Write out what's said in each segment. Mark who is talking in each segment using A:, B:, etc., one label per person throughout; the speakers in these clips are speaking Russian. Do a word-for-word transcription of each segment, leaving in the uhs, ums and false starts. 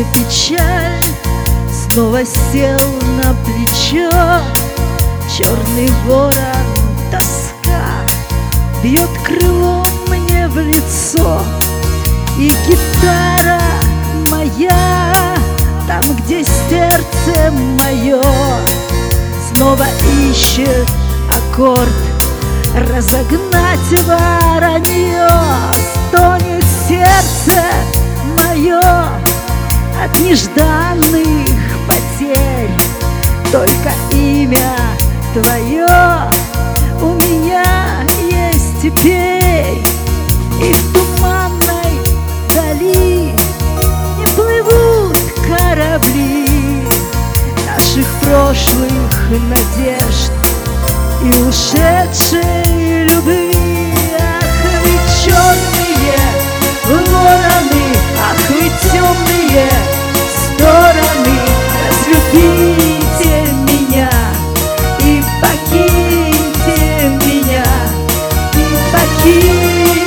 A: печаль снова сел на плечо. Черный ворон, тоска бьет крылом мне в лицо. И гитара моя, там, где сердце мое, снова ищет аккорд разогнать воронье. Стонет сердце мое от нежданных потерь. Только имя твое у меня есть теперь. И в туманной дали не плывут корабли наших прошлых надежд и ушедшей любви. Ах, вы черные вороны, ах, вы темные стороны, разлюбите меня и покиньте меня, и покиньте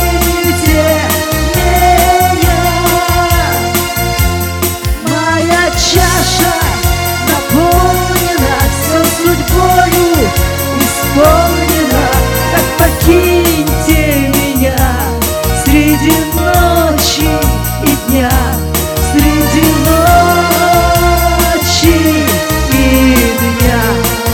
A: меня. Моя чаша наполнена, все судьбою исполнена. Так покиньте меня среди ночи и дня, среди ночи и дня.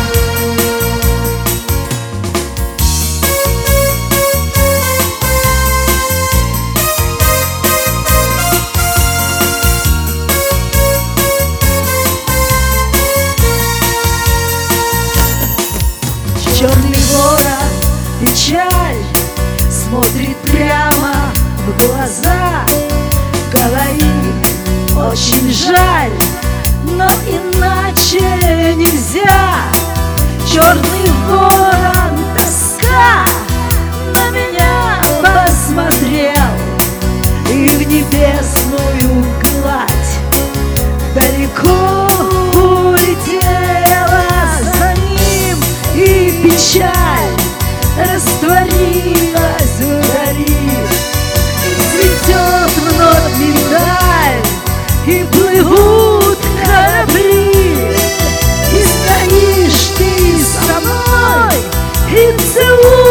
A: Черный ворон, печаль, смотрит прямо в глаза, говорит: очень жаль, но иначе нельзя. Черный ворон, тоска, на меня посмотрел и в небесную гладь далеко улетела. За ним и печаль растворилась вдали, и цветет вновь миндаль, и плывут корабли. И стоишь ты со мной и целуешь